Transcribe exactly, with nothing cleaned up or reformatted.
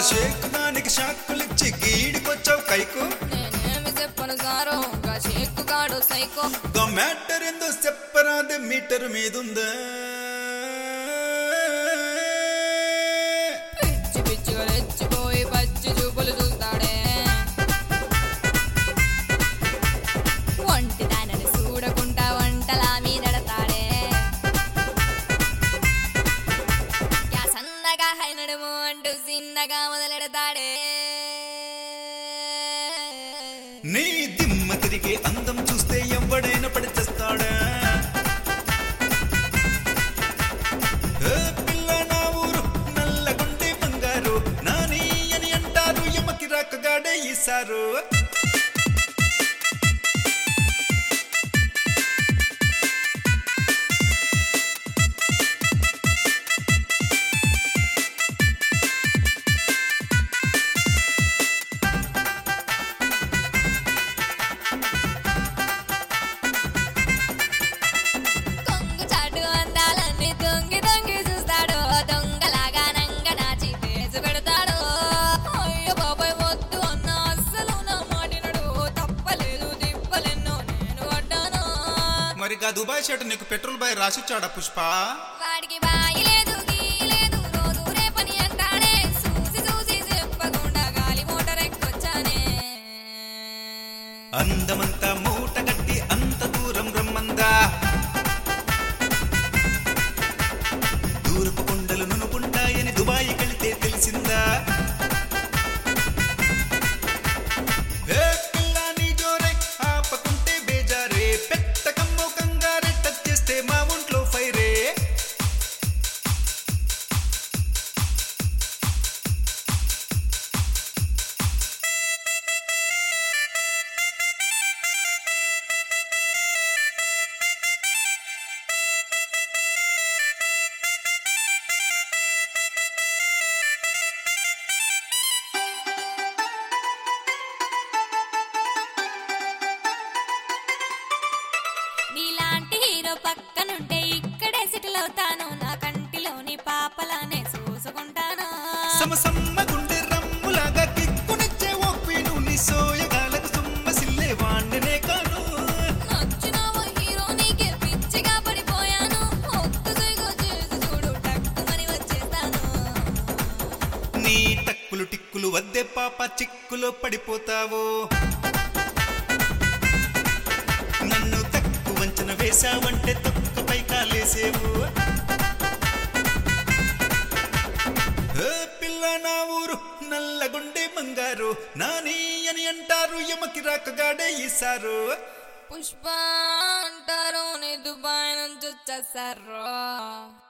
షేక్ దానికి షాక్కులిచ్చి గీడికొచ్చావు కైకు నేనేమి చెప్పను సారో గా షేక్ గాడు సైకో గా మ్యాటర్ ఎందో చెప్పరాదే మీటర్ మీదుందా పిచ్చి పిచ్చిగా రెచ్చిపోయి పచ్చి చూపులు చూస్తాడే ఒంటి దానని చూడకుండా వంటలా మీదడతాడే యా సన్నగా హైనడుము అంటూ చిన్నగా మొదలెడతాడే నీ దిమ్మ తిరిగే అందం చూస్తే ఎవడైనా పడి చేస్తాడా పిల్ల నా ఊరు నల్లగుండే బంగారు నాని అని అంటారు ఎమకి రాకగాడే ఈసారు కొంగు చాటు అందాలన్నీ తొంగి తొంగి చూస్తాడు దొంగలాగా నంగ నాచి పేసు పెడతాడు అయ్యో బాబాయ్ వద్దు అన్న అస్సలు నా మాటినడు తప్పలేదు తిప్పలెన్నో నేను పడ్డాను మరి గా దుబాయ్ షర్ట్ నీకు పెట్రోల్ బాయ్ రాసిచ్చాడా పుష్ప వాడికి బాయి లేదు గీ లేదు రోజు రేపని అంటాడే చూసి చూసి చెప్పకుండా గాలి మోటార్ ఎక్కొచ్చానే అందమంతా మూట కట్టి అంత దూరం రమ్మందా దూరపు కొండలు నునుకుంటాయని దుబాయ్ వెళితే తెలిసిందా ఏ పిల్ల నీ జోరే ఆపకుంటే బేజారే పెట్టకమ్మో కంగారే టచ్ చేస్తే మా ఒంట్లో ఫైరే నీలాంటి హీరో పక్కనుంటే ఇక్కడే సెటిల్ అవుతాను నా కంటిలోని పాపలానే చూసుకుంటాను సమసమ్మ గుండె రమ్ములాగా కిక్కునిచ్చే ఒప్పిను నీ సోయగాలకు సుమ్మ సిల్లే వాణ్ణనే కాను నచ్చినావు హీరో నీకే పిచ్చిగా పడిపోయాను ఒక్కసారిగా చేసి చూడు టక్కుమని వచ్చేస్తాను నీ టక్కులు టిక్కులు వద్దే పాప చిక్కులో పడిపోతావో నన్ను తక్కువ వంచన వేశావంటే తొక్కపై కాలేసేవు ఏ పిల్ల నా ఊరు నల్లగుండే బంగారు నాని అని అంటారు ఎమకి రాకగాడే ఈసారు పుష్ప అంటారు నీ దుబాయ్ నుంచి వచ్చేసారు